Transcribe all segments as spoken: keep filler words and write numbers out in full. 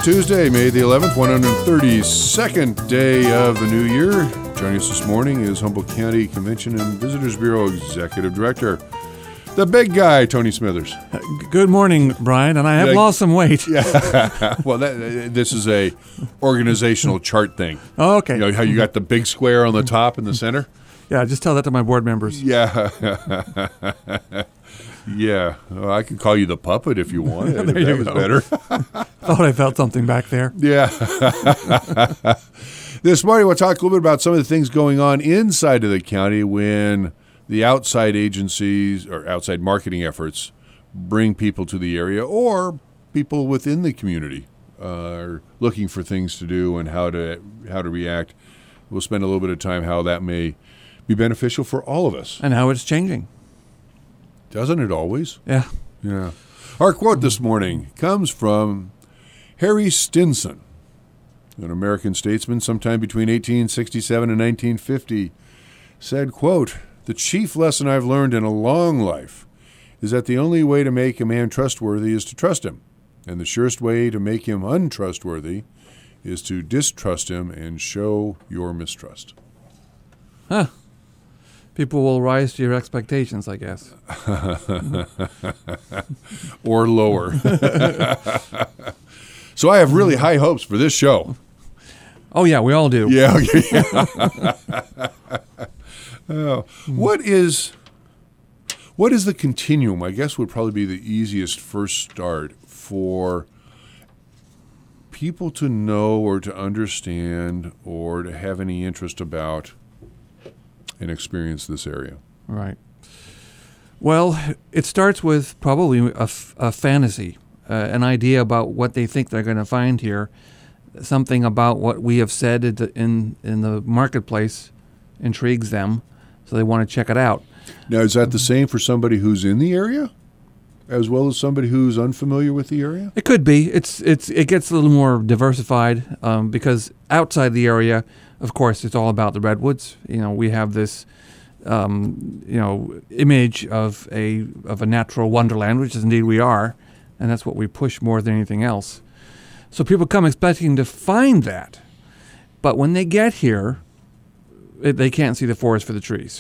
Tuesday, May the eleventh, one hundred thirty-second day of the new year. Joining us this morning is Humboldt County Convention and Visitors Bureau Executive Director, the big guy, Tony Smithers. Good morning, Brian, and I have yeah, lost some weight. Yeah. Well, that, this is a organizational chart thing. Oh, okay. You know how you got the big square on the top in the center? Yeah, just tell that to my board members. Yeah. Yeah. Well, I can call you the puppet if you want. If there that you was go. better. Thought I felt something back there. Yeah. This morning we'll talk a little bit about some of the things going on inside of the county when the outside agencies or outside marketing efforts bring people to the area, or people within the community uh, are looking for things to do and how to how to react. We'll spend a little bit of time how that may be beneficial for all of us. And how it's changing. Doesn't it always? Yeah. Yeah. Our quote this morning comes from Harry Stinson, an American statesman sometime between eighteen sixty-seven and nineteen fifty, said, quote, "The chief lesson I've learned in a long life is that the only way to make a man trustworthy is to trust him, and the surest way to make him untrustworthy is to distrust him and show your mistrust." Huh. People will rise to your expectations, I guess. Or lower. So I have really high hopes for this show. Oh, yeah, we all do. Yeah. yeah. Oh, what is what is the continuum? I guess would probably be the easiest first start for people to know or to understand or to have any interest about and experience this area. Right. Well, it starts with probably a, f- a fantasy, uh, an idea about what they think they're going to find here, something about what we have said in in the marketplace intrigues them, so they want to check it out. Now, is that the same for somebody who's in the area, as well as somebody who's unfamiliar with the area? It could be. It's it's it gets a little more diversified um, because outside the area, of course, it's all about the redwoods. You know, we have this, um, you know, image of a of a natural wonderland, which is indeed we are, and that's what we push more than anything else. So people come expecting to find that, but when they get here, it, they can't see the forest for the trees.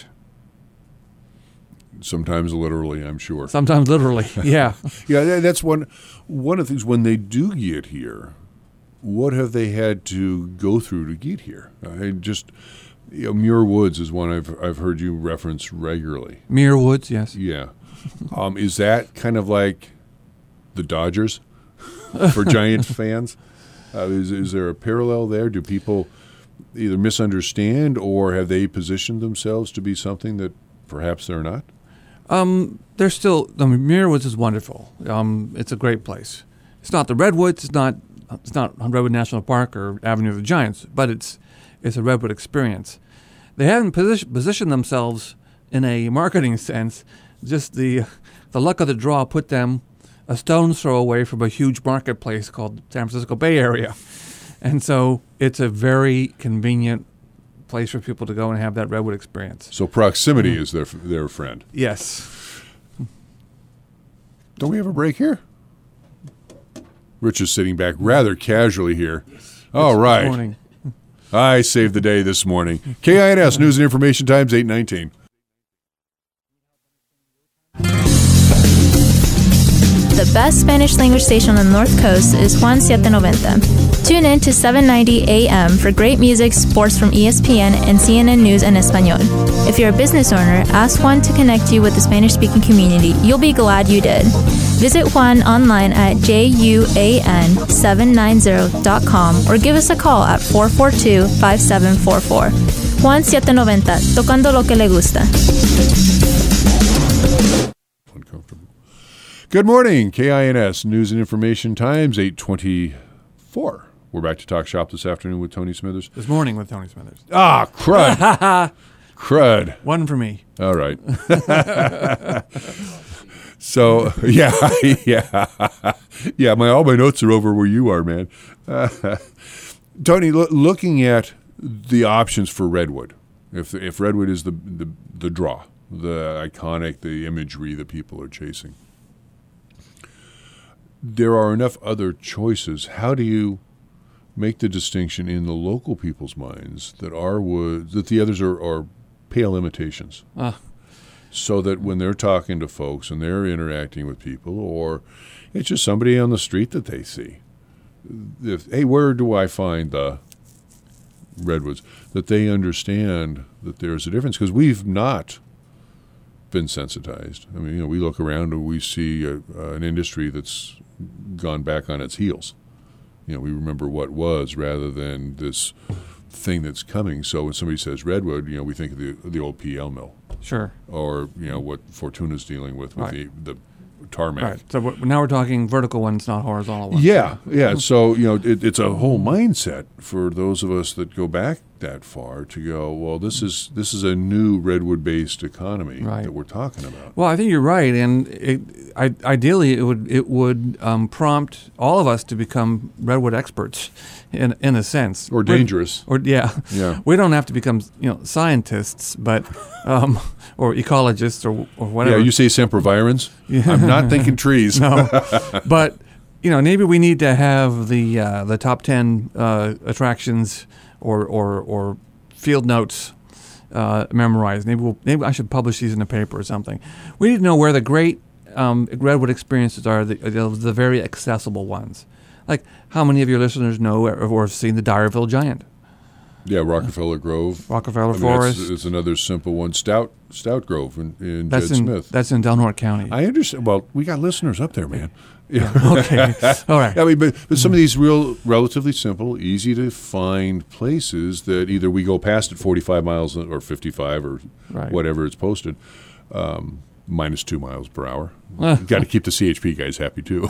Sometimes literally, I'm sure. Sometimes literally, yeah. Yeah, that's one one of the things when they do get here. What have they had to go through to get here? I just, you know, Muir Woods is one I've I've heard you reference regularly. Muir Woods, yes. Yeah. Um, is that kind of like the Dodgers for Giants fans? Uh, is is there a parallel there? Do people either misunderstand or have they positioned themselves to be something that perhaps they're not? Um, they're still. I mean, Muir Woods is wonderful. Um, it's a great place. It's not the Redwoods. It's not. It's not Redwood National Park or Avenue of the Giants, but it's it's a Redwood experience. They haven't position, positioned themselves in a marketing sense. Just the the luck of the draw put them a stone's throw away from a huge marketplace called San Francisco Bay Area, and so it's a very convenient place for people to go and have that Redwood experience. So proximity mm. is their their friend. Yes. Don't we have a break here? Rich is sitting back rather casually here. Yes. All right. Morning. I saved the day this morning. K I N S News and Information Times, eight nineteen. The best Spanish language station on the North Coast is Juan seven ninety. Tune in to seven ninety A M for great music, sports from E S P N, and C N N News en Español. If you're a business owner, ask Juan to connect you with the Spanish-speaking community. You'll be glad you did. Visit Juan online at juan seven ninety dot com or give us a call at four four two, five seven four four. Juan seven ninety, tocando lo que le gusta. Uncomfortable. Good morning, K I N S News and Information Times, eight twenty-four. We're back to Talk Shop this afternoon with Tony Smithers. This morning with Tony Smithers. Ah, crud. Crud. One for me. All right. So, yeah, yeah. Yeah, my all my notes are over where you are, man. Uh, Tony, lo- looking at the options for Redwood, if if Redwood is the, the, the draw, the iconic, the imagery that people are chasing, there are enough other choices. How do you make the distinction in the local people's minds that our woods, that the others are, are pale imitations? Uh, so that when they're talking to folks and they're interacting with people, or it's just somebody on the street that they see, if, hey, where do I find the redwoods? That they understand that there's a difference, because we've not been sensitized. I mean, you know, we look around and we see a, uh, an industry that's gone back on its heels. You know, we remember what was rather than this thing that's coming. So when somebody says redwood, you know, we think of the the old P L mill. Sure. Or, you know, what Fortuna's dealing with with Right. the, the tarmac. Right. So we're, now we're talking vertical ones, not horizontal ones. Yeah, yeah. So, you know, it, it's a whole mindset for those of us that go back that far to go, well, this is this is a new redwood-based economy Right. that we're talking about. Well, I think you're right, and it, I, ideally, it would it would um, prompt all of us to become redwood experts, in in a sense, Or dangerous. Or yeah, Yeah. we don't have to become you know scientists, but um, or ecologists or or whatever. Yeah, you say sempervirens? I'm not thinking trees. No, but you know, maybe we need to have the uh, the top ten uh, attractions or or or field notes uh, memorized. Maybe we'll, maybe I should publish these in a paper or something. We need to know where the great um, redwood experiences are, the, the the very accessible ones. Like, how many of your listeners know or, or have seen the Dyerville Giant? Yeah, Rockefeller Grove. Rockefeller I mean, Forest. That's, that's another simple one. Stout Stout Grove in, in That's Jed in Smith. that's in Delnor County. I understand. Well, we got listeners up there, man. Yeah. Okay, all right. I mean, but, but some of these real, relatively simple, easy to find places that either we go past at forty-five miles or fifty-five or Right. whatever it's posted, um, minus two miles per hour. Got to keep the C H P guys happy too.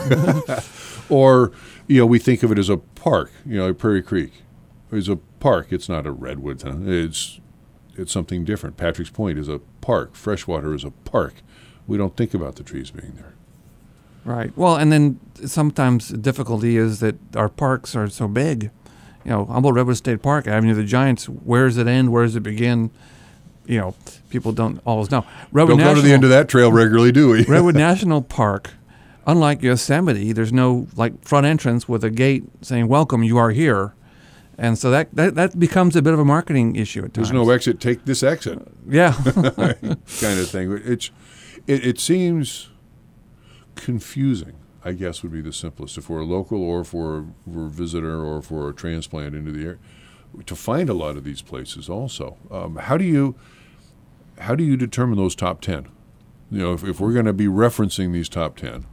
Or, you know, we think of it as a park. You know, Prairie Creek is a park. It's not a redwood. Huh? It's it's something different. Patrick's Point is a park. Freshwater is a park. We don't think about the trees being there. Right. Well, and then sometimes the difficulty is that our parks are so big. You know, Humboldt Redwood State Park, Avenue of the Giants, where does it end? Where does it begin? You know, people don't always know. Redwood Don't National, go to the end of that trail regularly, do we? Redwood National Park, unlike Yosemite, there's no like front entrance with a gate saying, welcome, you are here. And so that, that, that becomes a bit of a marketing issue at times. There's no exit, take this exit Yeah. kind of thing. It's, it, it seems confusing, I guess would be the simplest. If we're a local or for a visitor or for a transplant into the area, to find a lot of these places also. Um, how do you how do you determine those top ten? You know, if, if we're going to be referencing these top ten,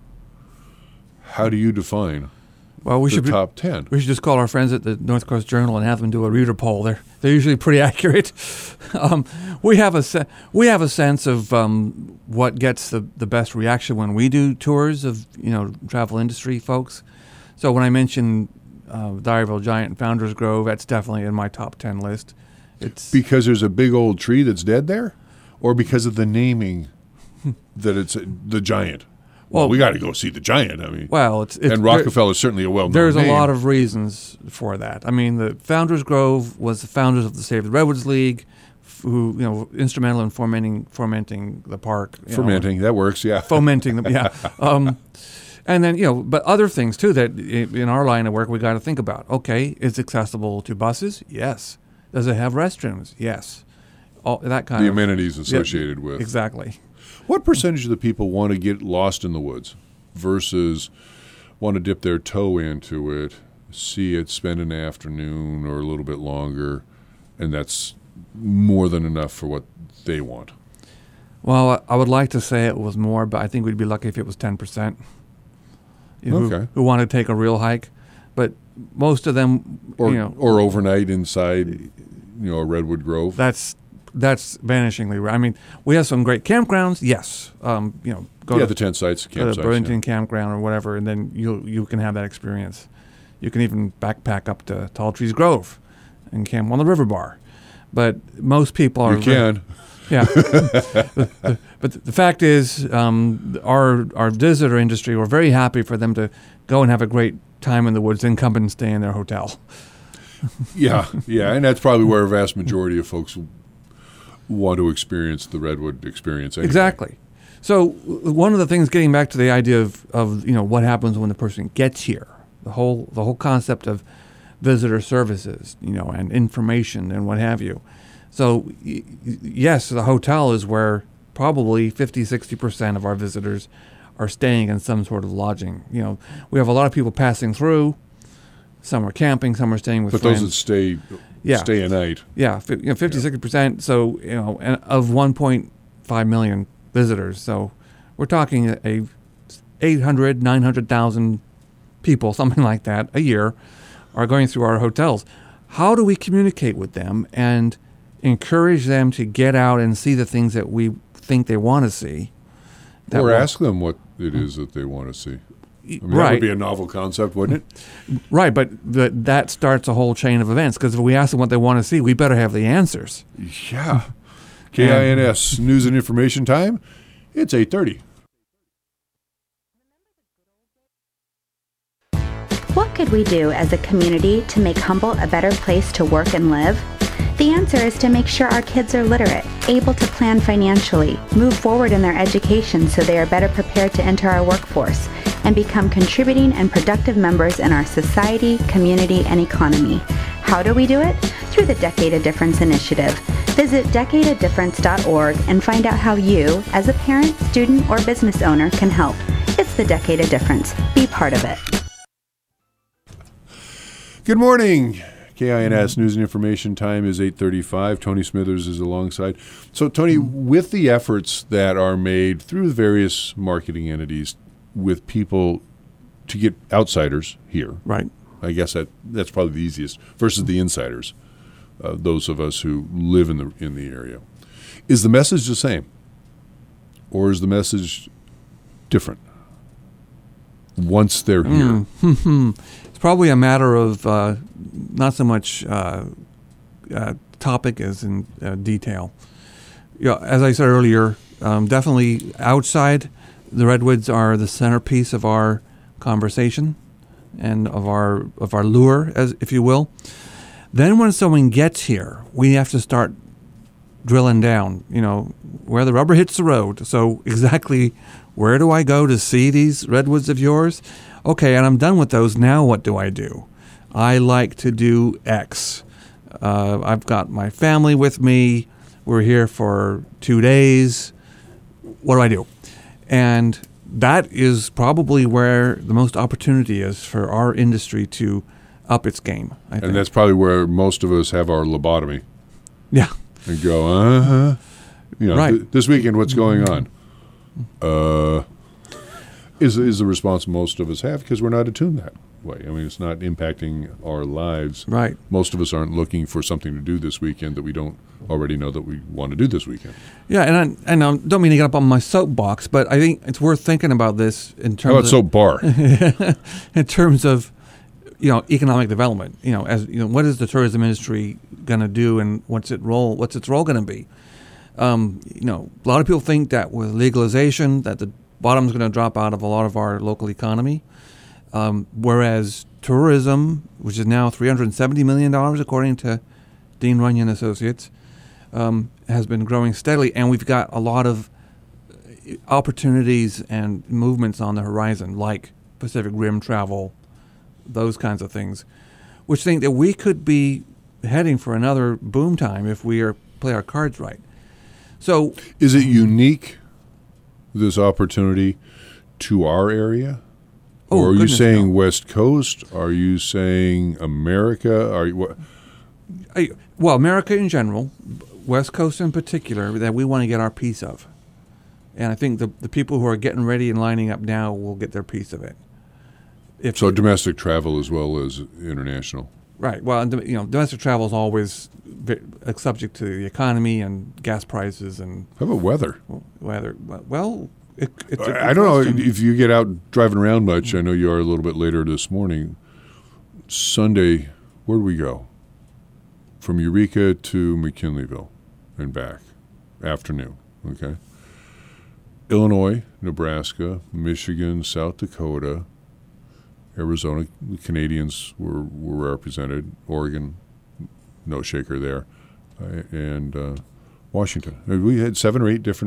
how do you define Well, we the should top ten? we should just call our friends at the North Coast Journal and have them do a reader poll. They're they're usually pretty accurate. um, we have a se- we have a sense of um, what gets the, the best reaction when we do tours of you know travel industry folks. So when I mention uh, Dyerville Giant and Founders Grove, that's definitely in my top ten list. It's Because there's a big old tree that's dead there, or because of the naming that it's a, the giant? Well, Well, we got to go see the giant. I mean, well, it's, it's and Rockefeller is certainly a well-known There's name. a lot of reasons for that. I mean, the Founders Grove was the founders of the Save the Redwoods League, f- who you know instrumental in fomenting fomenting the park. you know. fermenting. That works, yeah. fomenting them, yeah. Um, and then you know, but other things too that i- in our line of work we got to think about. Okay, is it accessible to buses? Yes. Does it have restrooms? Yes. All that kind the of amenities associated with. exactly. What percentage of the people want to get lost in the woods versus want to dip their toe into it, see it, spend an afternoon or a little bit longer, and that's more than enough for what they want? Well, I I would like to say it was more, but I think we'd be lucky if it was ten percent. You know, who- Okay. Who, want to take a real hike, but most of them, Or you know, or overnight inside, you know, a redwood grove? that's that's vanishingly rare. I mean, we have some great campgrounds. Yes, um, you know, go yeah, to the tent sites, go campsites. to Burlington Campground or whatever, and then you you can have that experience. You can even backpack up to Tall Trees Grove and camp on the river bar. But most people are You can. Yeah, but, the, but the fact is, um, our our visitor industry, we're very happy for them to go and have a great time in the woods, then come and stay in their hotel. Yeah, yeah, and that's probably where a vast majority of folks want to experience the redwood experience. Anyway. Exactly. So one of the things, getting back to the idea of, of you know what happens when the person gets here, the whole the whole concept of visitor services, you know, and information and what have you. So y- yes, the hotel is where probably fifty, sixty percent of our visitors are staying in some sort of lodging. You know, we have a lot of people passing through. Some are camping, some are staying with but friends. those that stay Yeah. stay a night. Yeah, fi- you know, fifty, sixty percent. So, you know, and of one point five million visitors. So we're talking a, a eight hundred, nine hundred thousand people, something like that, a year are going through our hotels. How do we communicate with them and encourage them to get out and see the things that we think they want to see? That Or will- ask them what it is that they want to see. I mean, That right. would be a novel concept, wouldn't it? Right, but the, that starts a whole chain of events, because if we ask them what they want to see, we better have the answers. Yeah. K I N S News and Information Time. It's eight thirty. What could we do as a community to make Humboldt a better place to work and live? The answer is to make sure our kids are literate, able to plan financially, move forward in their education so they are better prepared to enter our workforce, and become contributing and productive members in our society, community, and economy. How do we do it? Through the Decade of Difference initiative. Visit decade of difference dot org and find out how you, as a parent, student, or business owner, can help. It's the Decade of Difference. Be part of it. Good morning. K I N S News and Information Time is eight thirty-five. Tony Smithers is alongside. So, Tony, with the efforts that are made through the various marketing entities with people to get outsiders here, Right. I guess that that's probably the easiest, versus the insiders, uh, those of us who live in the in the area. Is the message the same, or is the message different once they're here? Mm. It's probably a matter of uh, not so much uh, uh, topic as in uh, detail. You know, as I said earlier, um, definitely outside, the redwoods are the centerpiece of our conversation and of our of our lure, as if you will. Then when someone gets here, we have to start drilling down, you know, where the rubber hits the road. So exactly where do I go to see these redwoods of yours? Okay, and I'm done with those. Now what do I do? I like to do X. Uh, I've got my family with me. We're here for two days. What do I do? And that is probably where the most opportunity is for our industry to up its game, I think. And that's probably where most of us have our lobotomy Yeah. and go, uh-huh. You know, Right. th- this weekend, what's going on? Uh, is is the response most of us have, because we're not attuned that way. I mean, it's not impacting our lives. Right. Most of us aren't looking for something to do this weekend that we don't already know that we want to do this weekend. Yeah, and I, and I don't mean to get up on my soapbox, but I think it's worth thinking about this in How about terms of soap bar? in terms of you know economic development. You know, as you know, what is the tourism industry going to do, and what's its role? What's its role going to be? Um, you know, a lot of people think that with legalization, that the bottom's going to drop out of a lot of our local economy, um, whereas tourism, which is now three hundred seventy million dollars according to Dean Runyon Associates, um, has been growing steadily, and we've got a lot of opportunities and movements on the horizon, like Pacific Rim travel, those kinds of things, which think that we could be heading for another boom time if we are play our cards right. So, Is it unique, this opportunity, to our area? Oh, or are you goodness, saying no. West Coast? Are you saying America? Are you what? I, well, America in general, West Coast in particular, that we want to get our piece of. And I think the the people who are getting ready and lining up now will get their piece of it. If So domestic travel as well as international. Right. Well, and, you know, domestic travel is always ve- uh, subject to the economy and gas prices and How about weather? weather. Well, it, it's a good I I don't know question. if you get out driving around much. I know you are a little bit later this morning. Sunday, where do we go? From Eureka to McKinleyville and back, afternoon, okay? Illinois, Nebraska, Michigan, South Dakota, Arizona, the Canadians were, were represented, Oregon, no shaker there, uh, and uh, Washington. Uh, We had seven or eight different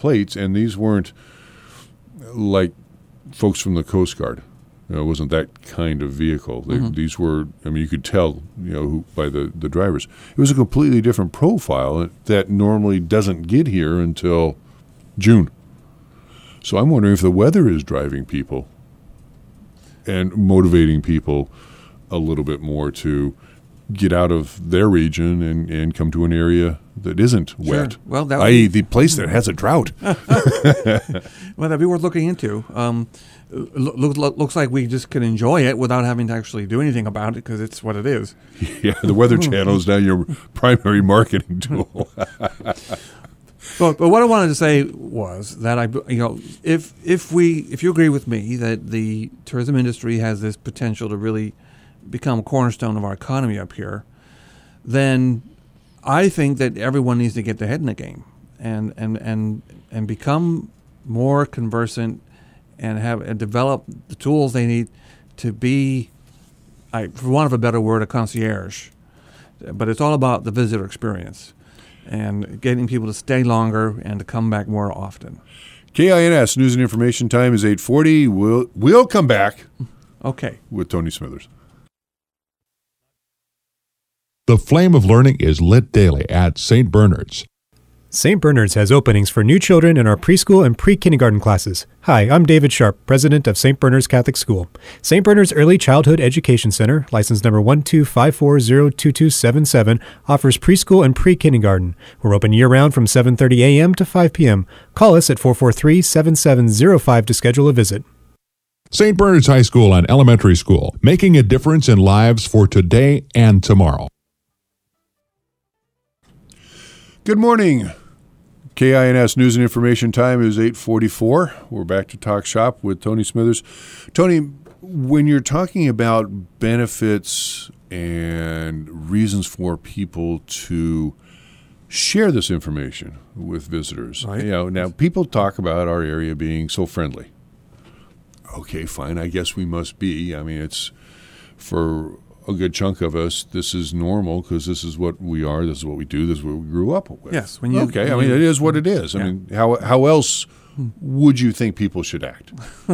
plates, and these weren't like folks from the Coast Guard. You know, it wasn't that kind of vehicle. They, Mm-hmm. These were, I mean, you could tell, you know, who, by the, the drivers. It was a completely different profile that normally doesn't get here until June. So I'm wondering if the weather is driving people and motivating people a little bit more to get out of their region and, and come to an area that isn't Sure. wet. Well, that that would is, be- the place that has a drought. Well, that'd be worth looking into. Um, lo- lo- looks like we just can enjoy it without having to actually do anything about it because it's what it is. Yeah, the Weather Channel is now your primary marketing tool. But, but what I wanted to say was that I, you know, if if we if you agree with me that the tourism industry has this potential to really become a cornerstone of our economy up here, then I think that everyone needs to get their head in the game and and and and become more conversant and have and develop the tools they need to be, I, for want of a better word, a concierge. But it's all about the visitor experience and getting people to stay longer and to come back more often. K I N S News and Information Time is eight forty. We'll, we'll come back Okay. with Tony Smithers. The flame of learning is lit daily at Saint Bernard's. Saint Bernard's has openings for new children in our preschool and pre-kindergarten classes. Hi, I'm David Sharp, president of Saint Bernard's Catholic School. Saint Bernard's Early Childhood Education Center, license number one two five four zero two two seven seven, offers preschool and pre-kindergarten. We're open year-round from seven thirty a.m. to five p.m. Call us at four four three, seven seven zero five to schedule a visit. Saint Bernard's High School and Elementary School, making a difference in lives for today and tomorrow. Good morning. K I N S News and Information Time is eight forty-four. We're back to Talk Shop with Tony Smithers. Tony, when you're talking about benefits and reasons for people to share this information with visitors, Right. you know, now people talk about our area being so friendly. Okay, fine. I guess we must be. I mean, it's for a good chunk of us, this is normal because this is what we are, this is what we do, this is what we grew up with. Yes, when you- okay, I when mean, you- it is what it is. I Yeah. mean, how how else would you think people should act?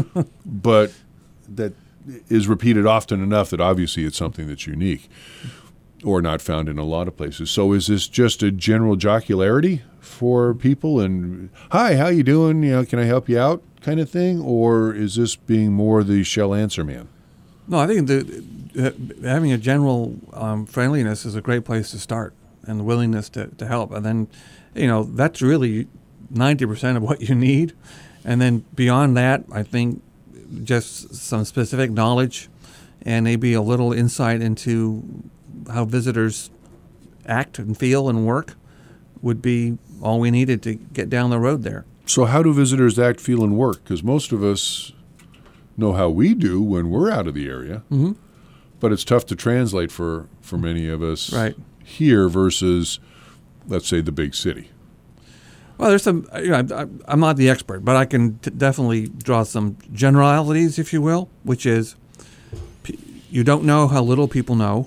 But that is repeated often enough that obviously it's something that's unique or not found in a lot of places. So is this just a general jocularity for people and, hi, how you doing? You know, can I help you out kind of thing? Or is this being more the shell answer man? No, I think the, uh, having a general um, friendliness is a great place to start, and the willingness to, to help. And then, you know, that's really ninety percent of what you need. And then beyond that, I think just some specific knowledge and maybe a little insight into how visitors act and feel and work would be all we needed to get down the road there. So how do visitors act, feel, and work? Because most of us know how we do when we're out of the area, Mm-hmm. but it's tough to translate for, for many of us Right. here versus, let's say, the big city. Well, there's some, you know, I, I'm not the expert, but I can t- definitely draw some generalities, if you will, which is p- you don't know how little people know.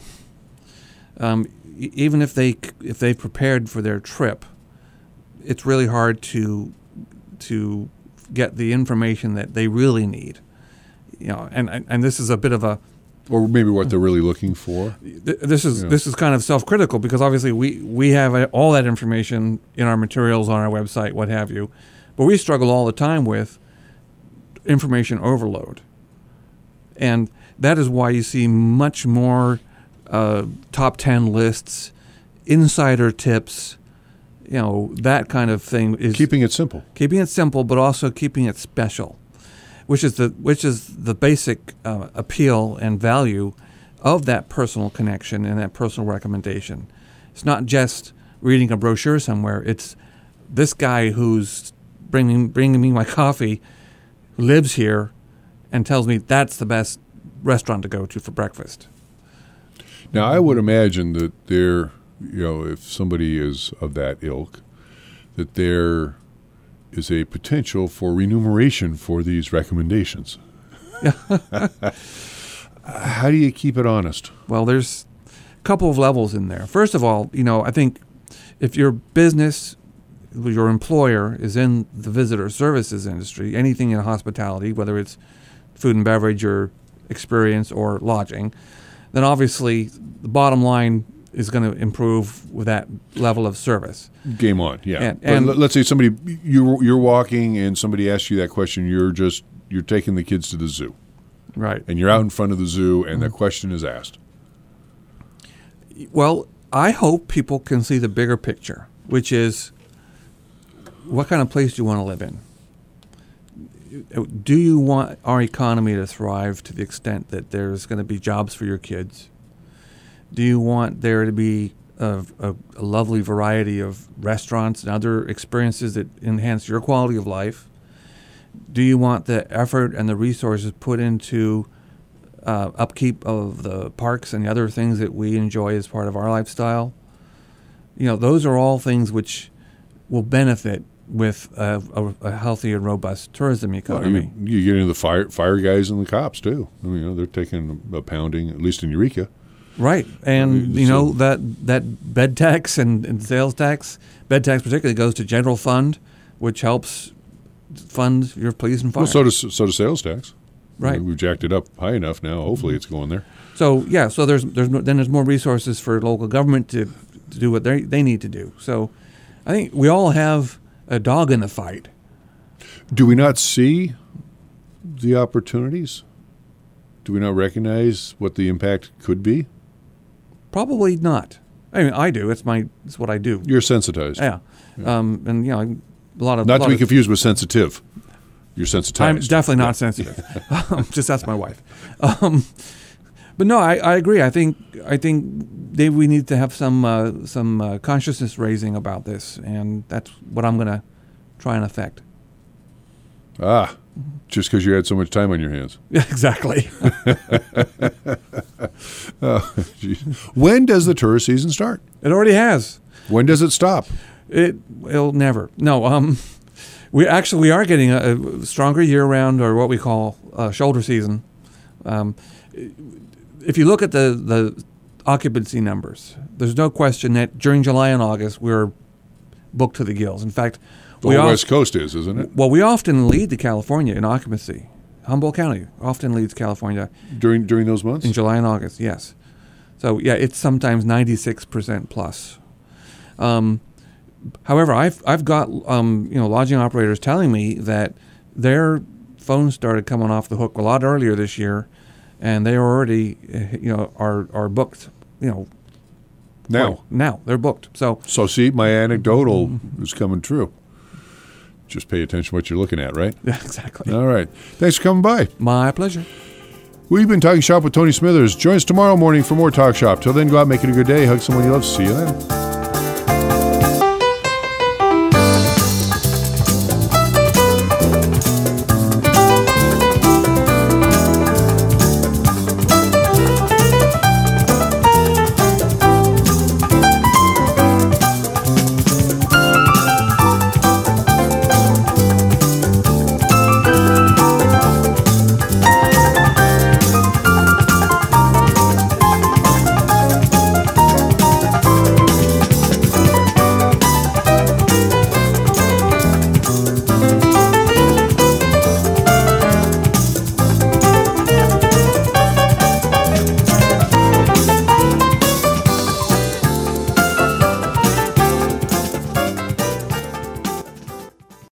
Um, e- even if they if they've prepared for their trip, it's really hard to to get the information that they really need. You know, and and, and this is a bit of a Or maybe what they're really looking for. th- this is Yeah. this is kind of self-critical because obviously we we have uh, all that information in our materials on our website, what have you, but we struggle all the time with information overload, and that is why you see much more uh, top ten lists, insider tips, you know, that kind of thing is Keeping it simple. keeping it simple, but also keeping it special, which is the which is the basic uh, appeal and value of that personal connection and that personal recommendation. It's not just reading a brochure somewhere. It's this guy who's bringing bringing me my coffee, who lives here, and tells me that's the best restaurant to go to for breakfast. Now, I would imagine that there, you know, if somebody is of that ilk, that there is a potential for remuneration for these recommendations. How do you keep it honest? Well, there's a couple of levels in there. First of all, you know, I think if your business your employer is in the visitor services industry, anything in hospitality, whether it's food and beverage or experience or lodging, then obviously the bottom line is going to improve with that level of service. Game on, yeah. And, but and let- let's say somebody you're you're walking and somebody asks you that question. You're just you're taking the kids to the zoo, right. and you're out in front of the zoo, and the question is asked. Well, I hope people can see the bigger picture, which is what kind of place do you want to live in? Do you want our economy to thrive to the extent that there's going to be jobs for your kids? Do you want there to be a, a, a lovely variety of restaurants and other experiences that enhance your quality of life? Do you want the effort and the resources put into uh, upkeep of the parks and the other things that we enjoy as part of our lifestyle? You know, those are all things which will benefit with a, a, a healthy and robust tourism Well, economy. you, you get into the fire fire guys and the cops too. I mean, you know, they're taking a pounding, at least in Eureka. Right, and So- you know that that bed tax and, and sales tax, bed tax particularly goes to general fund, which helps fund your police and fire. Well, so does so does sales tax. Right. I mean, we've jacked it up high enough now. Hopefully, it's going there. So yeah, so there's there's no, then there's more resources for local government to, to do what they they need to do. So I think we all have a dog in the fight. Do we not see the opportunities? Do we not recognize what the impact could be? Probably not. I mean, I do. It's my it's what I do. You're sensitized. Yeah, Um, and you know a lot of Not lot to be of, confused with sensitive. You're sensitized. I'm definitely not sensitive. Um, Just that's my wife. Um, but no, I, I agree. I think I think they, we need to have some uh, some uh, consciousness raising about this, and that's what I'm going to try and affect. Ah, just because you had so much time on your hands. Yeah, exactly. Oh, geez. When does the tourist season start? It already has. When does it stop? It it'll never. No. Um, we actually we are getting a, a stronger year-round, or what we call uh, shoulder season. Um, if you look at the the occupancy numbers, there's no question that during July and August we're booked to the gills. In fact, The we whole al- West Coast is, isn't it? well we often lead the California in occupancy. Humboldt County often leads California During during those months? in July and August. Yes. So yeah, it's sometimes ninety-six percent plus. Um, however, I've I've got um, you know lodging operators telling me that their phones started coming off the hook a lot earlier this year, and they already uh, you know are are booked. You know Now. right, now they're booked. So So see, my anecdotal is coming true. Just pay attention to what you're looking at, right? yeah, exactly. All right. Thanks for coming by. My pleasure. We've been Talking Shop with Tony Smithers. Join us tomorrow morning for more Talk Shop. Till then, go out, make it a good day. Hug someone you love. See you then.